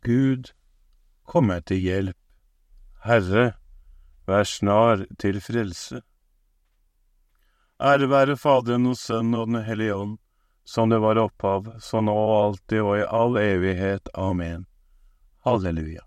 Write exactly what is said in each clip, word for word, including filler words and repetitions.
Gud, kom meg til hjelp. Herre, vær snar til frelse. Ære være Faderen og Sønnen og Den hellige ånd, som det var opphav, så nå og alltid og i all evighet. Amen. Halleluja.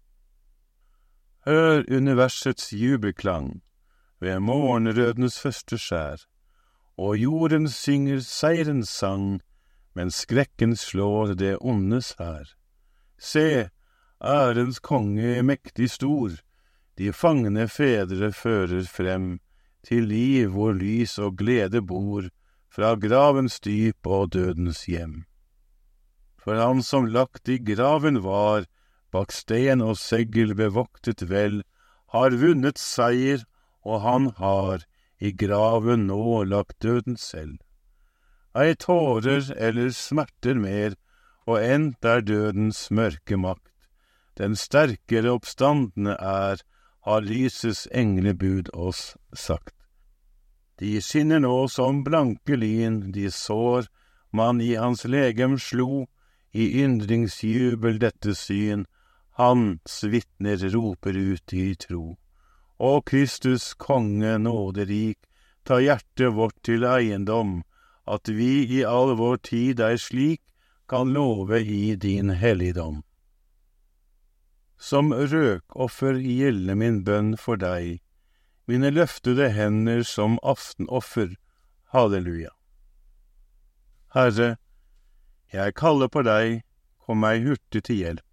Hør universets jubelklang ved morgenrødens første skjær, og jorden synger seirens sang, men skrekken slår det ondes hær. Se, ærens konge mektig stor, de fangne fedre fører frem, til liv hvor lys og glede bor, fra gravens dyp og dødens hjem. For han som lagt i graven var, bak sten og seggel bevoktet vel, har vunnet seier, og han har i graven nå lagt døden selv. Ei tårer eller smerter mer, og endt er dødens mørke makt. Den sterkere oppstandende er, har lysets englebud oss sagt. De skinner nå som blanke lyn, de sår man i hans legem slo, i yndlingsjubel dette syn, hans vitner roper ut i tro. Å Kristus konge nåderik, ta hjertet vårt til eiendom, at vi i all vår tid er slik, kan love i din helligdom. Som røkoffer gjelder min bønn for deg, mine løftede hender som aftenoffer. Halleluja. Herre, jeg kaller på deg, kom meg hurtig til hjelp.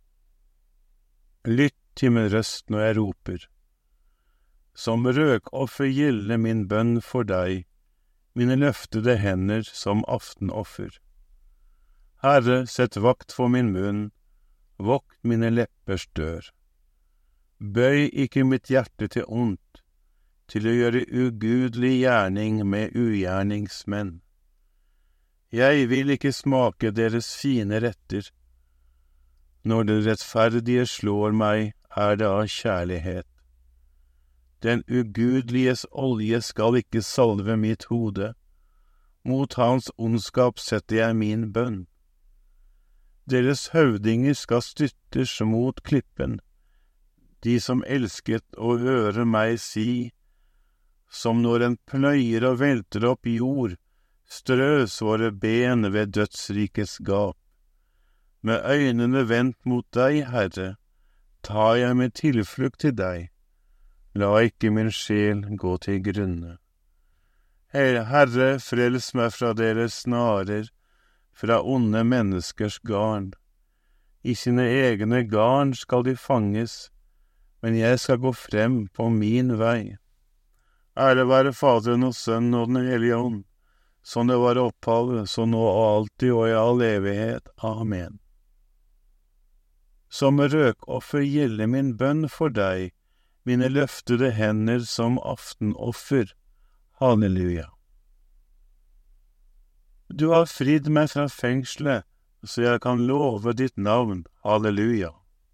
Lytt til min røst når jeg roper. Som røkoffer gjelder min bønn for deg, mine løftede hender som aftenoffer. Herre, sett vakt for min munn, vokt mine leppers dør. Bøy ikke mitt hjerte til ondt, til å gjøre ugudelig gjerning med ugjerningsmenn. Jeg vil ikke smake deres fine retter. Når det rettferdige slår meg, er det av kjærlighet. Den ugudeliges olje skal ikke salve mitt hode. Mot hans ondskap setter jeg min bønn. Deres høvdinger skal styrtes mot klippen, de som elsket å høre meg si, som når en pløyer og velter opp jord, strøs våre ben ved dødsrikets gap. Med øynene vendt mot deg, Herre, tar jeg med tilflukt til deg. La ikke min sjel gå til grunne. Herre, frels meg fra deres snarer, fra onde menneskers garn. I sine egne garn skal de fanges, men jeg skal gå frem på min vei. Ære være Faderen og Sønnen og Den hellige ånd, som det var opphavet, så nå og alltid og i all evighet. Amen. Som røkoffer gjelder min bønn for deg, mine løftede hender som aftenoffer. Halleluja. Du har fridd meg fra fengslet, så jeg kan love ditt navn. Halleluja.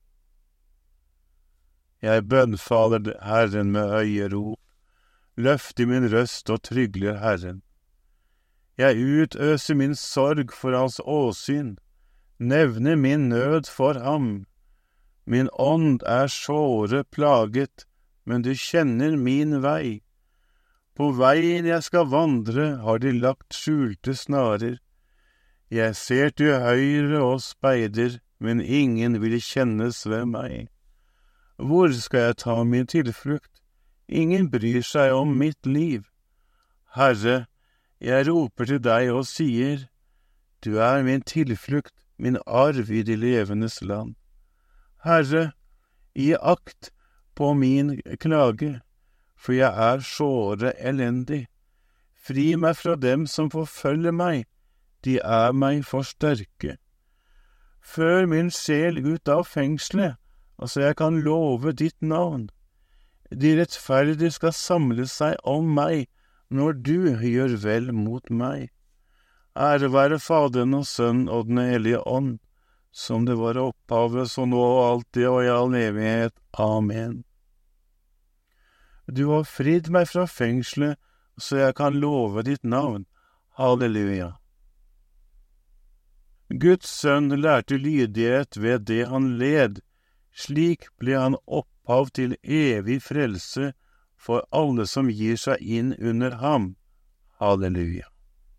Jeg bønnfaller Herren med øyerop, løfter min røst og trygler Herren. Jeg utøser min sorg for hans åsyn, nevner min nød for ham. Min ånd er såre plaget, men du kjenner min vei. På veien jeg skal vandre, har de lagt skjulte snarer. Jeg ser til høyre og speider, men ingen vil kjennes ved meg. Hvor skal jeg ta min tilflukt? Ingen bryr seg om mitt liv. Herre, jeg roper til deg og sier, du er min tilflukt, min arv i de levendes land. Herre, gi akt på min klage, for jeg er såre elendig. Fri meg fra dem som forfølger meg, de er meg for sterke. Før min sjel ut av fengslet, altså jeg kan love ditt navn. De rettferdige skal samle seg om meg, når du gjør vel mot meg. Ære være Faderen og Sønnen og Den hellige ånd, som det var opphavet, så nå og alltid og i all evighet. Amen. Du har fridd meg fra fengslet, så jeg kan love ditt navn. Halleluja. Guds sønn lærte lydighet ved det han led, slik ble han opphav til evig frelse for alle som gir seg inn under ham. Halleluja.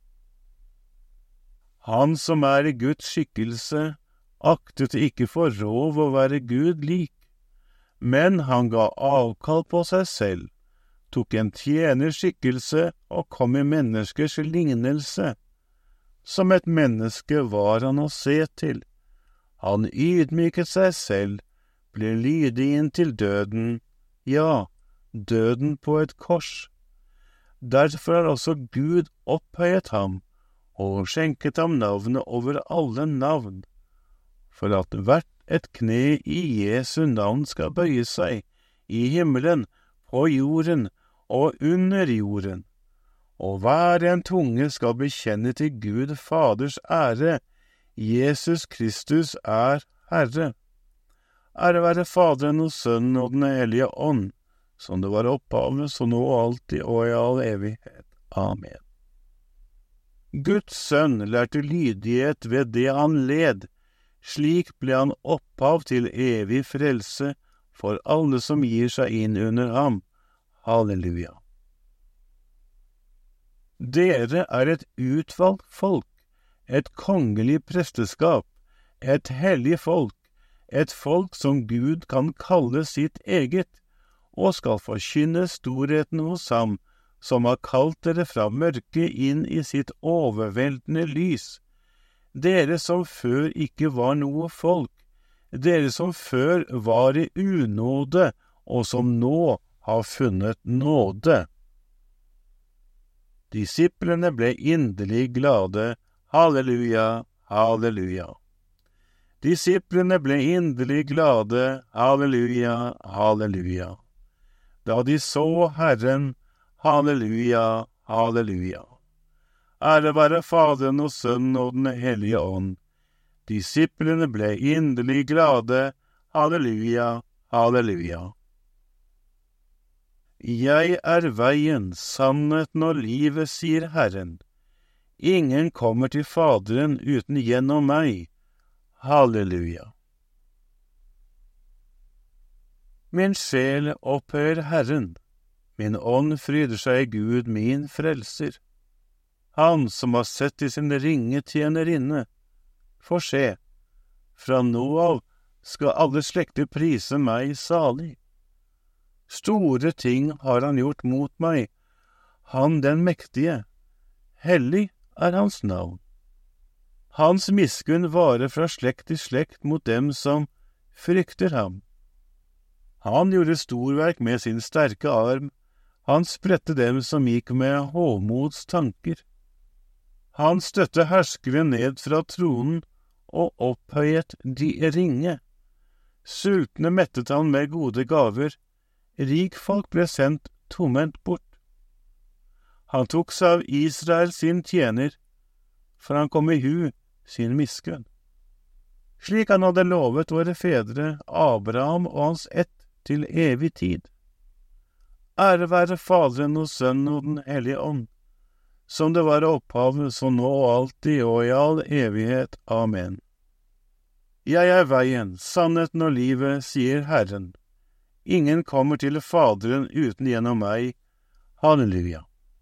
Han som er i Guds skikkelse, aktet ikke for rov å være Gud lik, men han ga avkall på seg selv, tok en tjenerskikkelse og kom i menneskers lignelse. Som et menneske var han å se til. Han ydmyket seg selv, ble lydig inntil døden, ja, døden på et kors. Derfor har også Gud opphøyet ham, og skjenket ham navnet over alle navn, for at hvert et kne i Jesu navn skal bøye seg, i himmelen, på jorden og under jorden, og hver en tunge skal bekjenne til Gud Faders ære, Jesus Kristus er Herre. Ære være Faderen og Sønnen og den hellige ånd, som det var opphavet, så nå og alltid og i all evighet. Amen. Guds sønn lærte lydighet ved det han led, slik ble han opphav til evig frelse for alle som gir seg inn under ham. Halleluja. Dere er et utvalgt folk, et kongelig presteskap, et hellig folk, et folk som Gud kan kalle sitt eget, og skal forkynne storheten hos ham, som har kalt dere fra mørket inn i sitt overveldende lys. Dere som før ikke var noe folk, dere som før var i unåde, og som nå har funnet nåde. Disiplene ble inderlig glade. Halleluja, halleluja. Disiplene ble inderlig glade. Halleluja, halleluja. Da de så Herren, halleluja, halleluja. Ære være Faderen og Sønnen og den hellige ånd. Disiplene ble inderlig glade. Halleluja, halleluja. Jeg er veien, sannheten og livet, sier Herren. Ingen kommer til Faderen uten gjennom meg. Halleluja. Min sjel opphøyer Herren. Min ånd fryder seg i Gud, min frelser. Han som har sett i sin ringe tjenerinne. For se, fra nå av skal alle slekter prise meg salig. Store ting har han gjort mot meg, han den mektige. Hellig er hans navn. Hans miskunn varer fra slekt til slekt mot dem som frykter ham. Han gjorde storverk med sin sterke arm, han spredte dem som gikk med hovmods tanker. Han støtte herskere ned fra tronen og opphøyet de ringe. Sultne mettet han med gode gaver, rikfolk ble sendt tomhendt bort. Han tok seg av Israel sin tjener, for han kom i hu sin miskunn. Slik han hadde lovet våre fedre, Abraham og hans ett til evig tid. Ære være Faderen og Sønnen og den hellige ånd, som det var opphavet, så nå og alltid og i all evighet. Amen. Jeg er veien, sannheten og livet, sier Herren. Ingen kommer til Faderen uten gjennom meg. Halleluja.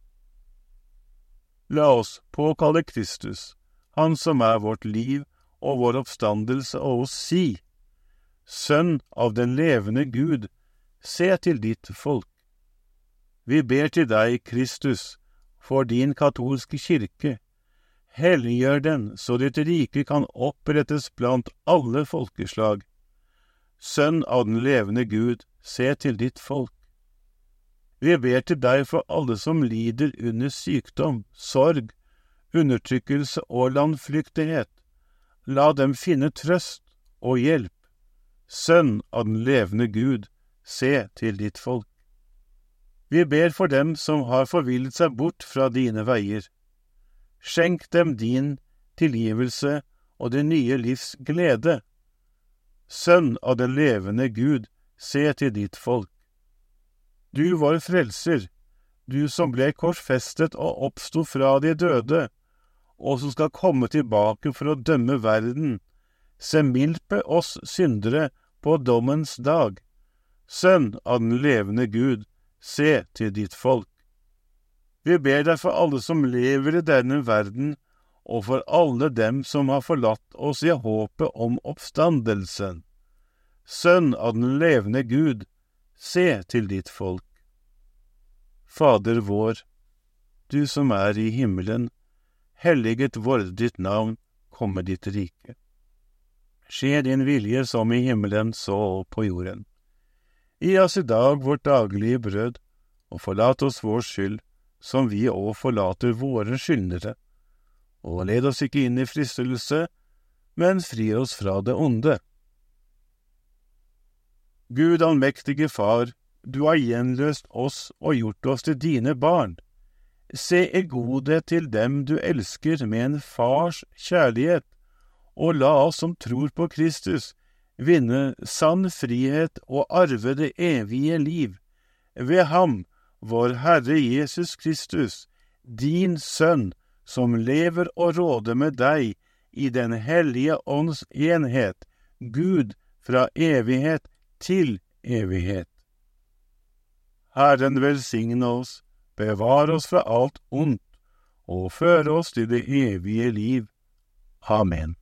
La oss påkalle Kristus, han som er vårt liv og vår oppstandelse, og si, Sønn av den levende Gud, se til ditt folk. Vi ber til deg, Kristus, for din katolske kirke. Helliggjør den, så ditt rike kan opprettes blant alle folkeslag. Sønn av den levende Gud, se til ditt folk. Vi ber til deg for alle som lider under sykdom, sorg, undertrykkelse og landflyktighet. La dem finne trøst og hjelp. Sønn av den levende Gud, se til ditt folk. Vi ber for dem som har forvillet seg bort fra dine veier. Skjenk dem din tilgivelse og det nye livs glede. Sønn av den levende Gud, se til ditt folk. Du var frelser, du som ble korsfestet og oppstod fra de døde, og som skal komme tilbake for å dømme verden. Se mildt på oss syndere på dommens dag. Sønn av den levende Gud, se til ditt folk. Vi ber deg for alle som lever i denne verden, og for alle dem som har forlatt oss i håpet om oppstandelsen. Sønn av den levende Gud, se til ditt folk. Fader vår, du som er i himmelen, helliget vorde ditt navn, komme ditt rike. Skje din vilje som i himmelen, så på jorden. Gi oss i dag vårt daglige brød, og forlat oss vår skyld, som vi også forlater våre skyldnere. Og led oss ikke inn i fristelse, men fri oss fra det onde. Gud allmektige Far, du har gjenløst oss og gjort oss til dine barn. Se i godhet til dem du elsker med en fars kjærlighet, og la oss som tror på Kristus vinne sann frihet og arve det evige liv. Ved ham, vår Herre Jesus Kristus, din Sønn, som lever og råder med deg i den hellige ånds enhet, Gud fra evighet til evighet. Herren velsigne oss, bevare oss fra alt ondt, og føre oss til det evige liv. Amen.